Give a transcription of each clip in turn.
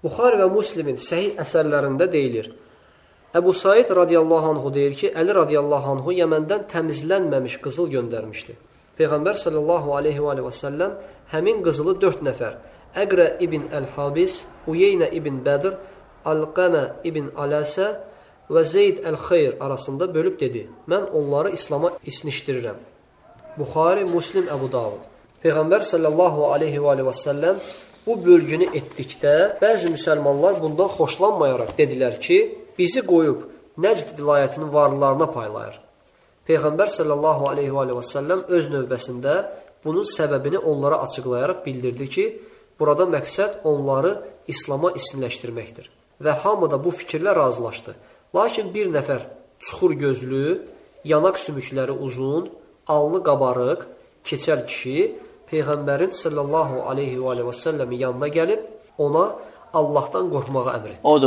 Buxari və Müslimin səhih əsərlərində deyilir. Əbu Said radiyallahu anhu deyir ki, Əli radiyallahu anhu Yəməndən təmizlənməmiş qızıl göndərmişdi. Peyğəmbər sallallahu aleyhi və səlləm həmin qızılı 4 nəfər, Əqrə ibn Əl-Habis, Uyeynə ibn Bədir, Alqəmə ibn Aləsə və Zeyd Əl-Xeyr arasında bölüb dedi, mən onları İslama isnişdirirəm. Buxari, Müslim, Əbu Davud. Peyğəmbər sallallahu aleyhi və səlləm bu bölgünü etdikdə bəzi müsəlmanlar bundan xoşlanmayaraq dedilər ki, bizi qoyub Nəcd vilayətinin varlılarına paylayır. Peyğəmbər sallallahu aleyhi və səlləm öz növbəsində bunun səbəbini onlara açıqlayaraq bildirdi ki, burada məqsəd onları İslama isniləşdirməkdir. Və hamı da bu fikirlə razılaşdı. Lakin bir nəfər çuxur gözlü, yanaq sümükləri uzun, alnı qabarıq, keçəl kişi Peyğəmbərin sallallahu aleyhi və səlləmin yanına gəlib ona Allahdan qorxmağa əmr etdi. Odur,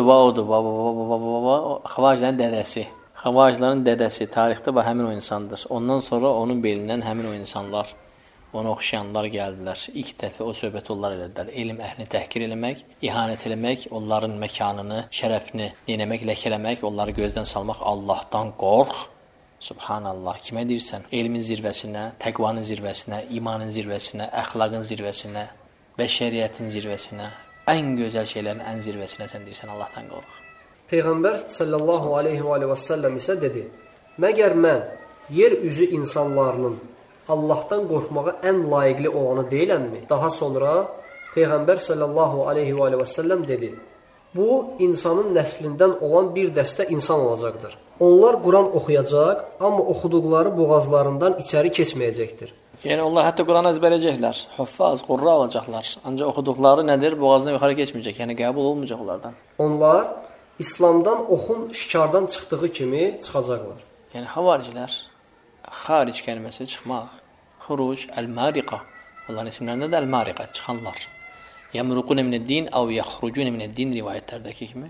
Xavariclərin dədəsi. Xavariclərin dədəsi tarixdə həmin o insandır. Ondan sonra onun belindən həmin o insanlar, ona oxşayanlar gəldilər. İlk dəfə o söhbəti onlar elədilər. Elm əhlini təhqir eləmək, ihanət eləmək, onların məkanını, şərəfini yenəmək, ləkələmək, onları gözdən salmaq, Allahdan qorx. Subhanallah, kimə deyirsən? Elmin zirvəsinə, təqvanın zirvəsinə, imanın zirvəsinə, əxlaqın zirvəsinə, bəşəriyyətin zirvəsinə, ən gözəl şeylərin ən zirvəsinə sən deyirsən, Allahdan qorx. Peyğəmbər sallallahu aleyhi və səlləm isə dedi, məgər mən yer üzü insanlarının Allahdan qorxmağa ən layiqli olanı deyiləmmi? Daha sonra Peyğəmbər sallallahu aleyhi və səlləm dedi, bu insanın nəslindən olan bir dəstə insan olacaqdır. Onlar Quran oxuyacaq, amma oxuduqları boğazlarından içəri keçməyəcəkdir. Yəni onlar hətta Quranı əzbərləyəcəklər, hüffaz, qurra olacaqlar. Ancaq oxuduqları nədir? Boğazından yuxarı keçməyəcək, yəni qəbul olmayacaq onlardan. Onlar İslamdan oxun şikardan çıxdığı kimi çıxacaqlar. Yəni xavariclər, xaric kəlməsi çıxmaq, xuruc, əl-mariqa. Onların isimlərində də əl-mariqa, çıxanlar. Yəmruqun minəd-din əv yaxrucun minəd-din rivayətlərdəki kimi.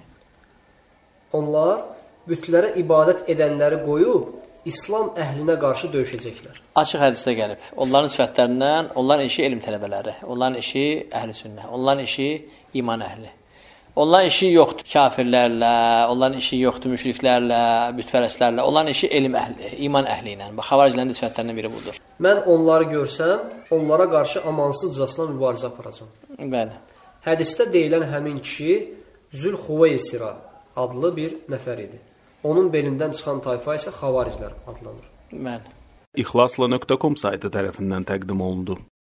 Onlar bütlərə ibadət edənləri qoyub İslam əhlinə qarşı döyüşəcəklər. Açıq hədisdə gəlib. Onların sifətlərindən, onların işi elm tələbələri, onların işi əhl-i-sünnə, onların işi iman əhli. Onların işi yoxdur kafirlərlə, onların işi yoxdur müşriklərlə, bütpərəstlərlə, onların işi elm əhli, iman əhli ilə. Bax, xavariclərin sifətlərindən biri budur. Mən onları görsəm, onlara qarşı amansızcasına mübarizə aparacam. Bəli. Hədisdə deyilən həmin kişi Zülxuveysira adlı bir nəfər idi. Onun belindən çıxan tayfa isə xavariclər adlanır. Bəli. İxlasla.com saytı tərəfindən təqdim olundu.